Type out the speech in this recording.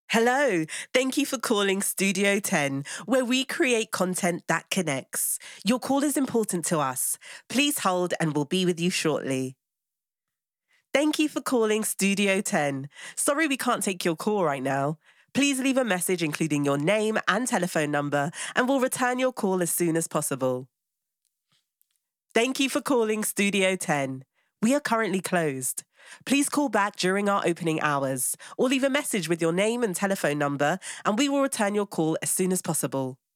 Hello, thank you for calling Studio 10, where we create content that connects. Your call is important to us. Please hold and we'll be with you shortly. Thank you for calling Studio 10. Sorry we can't take your call right now. Please leave a message including your name and telephone number, and we'll return your call as soon as possible. Thank you for calling Studio 10. We are currently closed. Please call back during our opening hours or leave a message with your name and telephone number, and we will return your call as soon as possible.